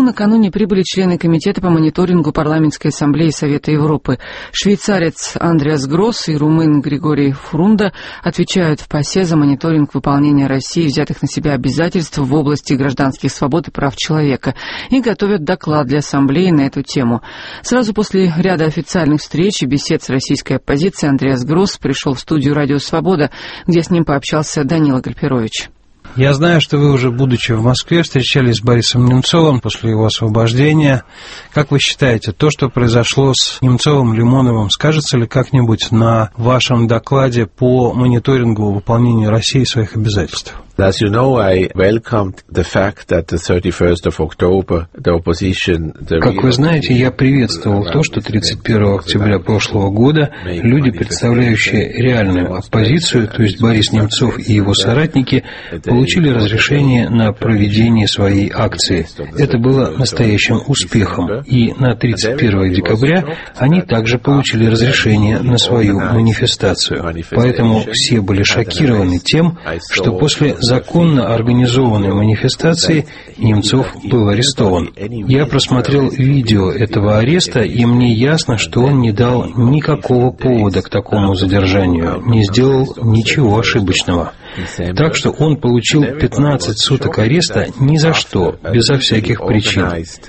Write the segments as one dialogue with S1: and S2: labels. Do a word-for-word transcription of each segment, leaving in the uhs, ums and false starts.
S1: накануне прибыли члены Комитета по мониторингу Парламентской ассамблеи Совета Европы. Швейцарец Андреас Гросс и румын Григорий Фрунда отвечают в ПАСЕ за мониторинг выполнения Россией взятых на себя обязательств в области гражданских свобод и прав человека и готовят доклад для ассамблеи на эту тему. Сразу после ряда официальных встреч и бесед с российской оппозицией Андреас Гросс пришел в студию «Радио Свобода», где с ним пообщался Данила Гальперович.
S2: Я знаю, что вы уже, будучи в Москве, встречались с Борисом Немцовым после его освобождения. Как вы считаете, то, что произошло с Немцовым, Лимоновым, скажется ли как-нибудь на вашем докладе по мониторингу выполнения России своих обязательств?
S3: As you know, I welcomed the fact that the thirty-first of October the opposition... The
S2: как вы знаете, я приветствовал то, что тридцать первого октября прошлого года люди, представляющие реальную оппозицию, то есть Борис Немцов и его соратники, получили разрешение на проведение своей акции. Это было настоящим успехом. И на тридцать первого декабря они также получили разрешение на свою манифестацию. Поэтому все были шокированы тем, что после законно организованной манифестации Немцов был арестован. Я просмотрел видео этого ареста, и мне ясно, что он не дал никакого повода к такому задержанию, не сделал ничего ошибочного. Так что он получил пятнадцать суток ареста ни за что, безо всяких причин.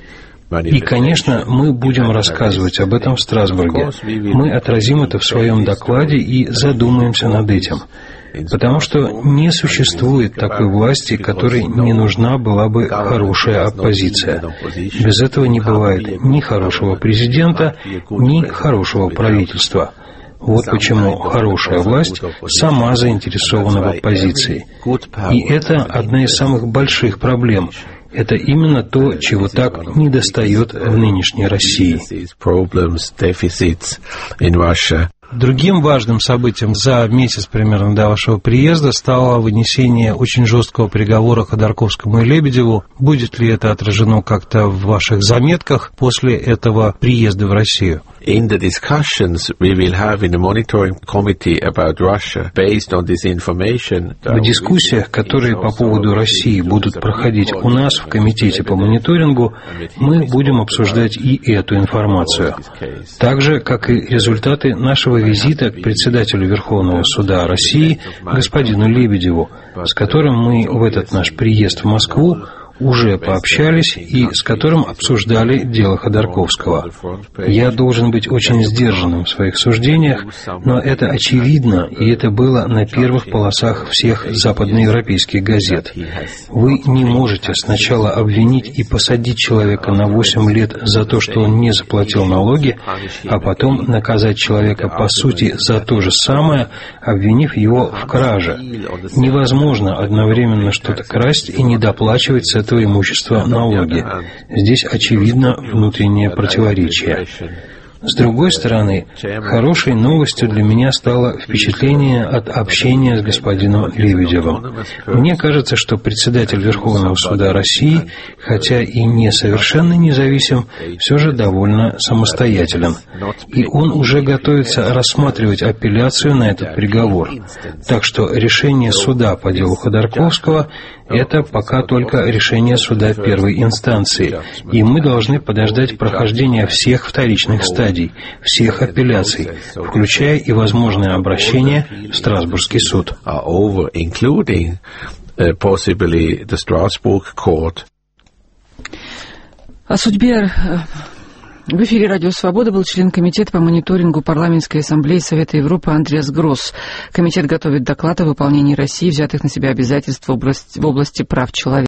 S2: И, конечно, мы будем рассказывать об этом в Страсбурге. Мы отразим это в своем докладе и задумаемся над этим. Потому что не существует такой власти, которой не нужна была бы хорошая оппозиция. Без этого не бывает ни хорошего президента, ни хорошего правительства. Вот почему хорошая власть сама заинтересована в оппозиции. И это одна из самых больших проблем. Это именно то, чего так недостает в нынешней России. Другим важным событием за месяц примерно до вашего приезда стало вынесение очень жесткого приговора Ходорковскому и Лебедеву. Будет ли это отражено как-то в ваших заметках после этого приезда в Россию?
S3: In the discussions we will have in the monitoring committee about Russia, based on this information.
S2: В дискуссиях, которые по поводу России будут проходить у нас в комитете по мониторингу, мы будем обсуждать и эту информацию. Так же, как и результаты нашего визита к председателю Верховного суда России, господину Лебедеву, с которым мы в этот наш приезд в Москву уже пообщались и с которым обсуждали дело Ходорковского. Я должен быть очень сдержанным в своих суждениях, но это очевидно, и это было на первых полосах всех западноевропейских газет. Вы не можете сначала обвинить и посадить человека на восемь лет за то, что он не заплатил налоги, а потом наказать человека по сути за то же самое, обвинив его в краже. Невозможно одновременно что-то красть и не доплачивать с этого имущества налоги. Здесь очевидно внутреннее противоречие. С другой стороны, хорошей новостью для меня стало впечатление от общения с господином Лебедевым. Мне кажется, что председатель Верховного суда России, хотя и не совершенно независим, все же довольно самостоятелен. И он уже готовится рассматривать апелляцию на этот приговор. Так что решение суда по делу Ходорковского – это пока только решение суда первой инстанции, и мы должны подождать прохождения всех вторичных стадий, всех апелляций, включая и возможное обращение в Страсбургский суд.
S1: О судьбе... В эфире «Радио Свобода» был член Комитета по мониторингу Парламентской ассамблеи Совета Европы Андреас Гросс. Комитет готовит доклад о выполнении России взятых на себя обязательств в области, в области прав человека.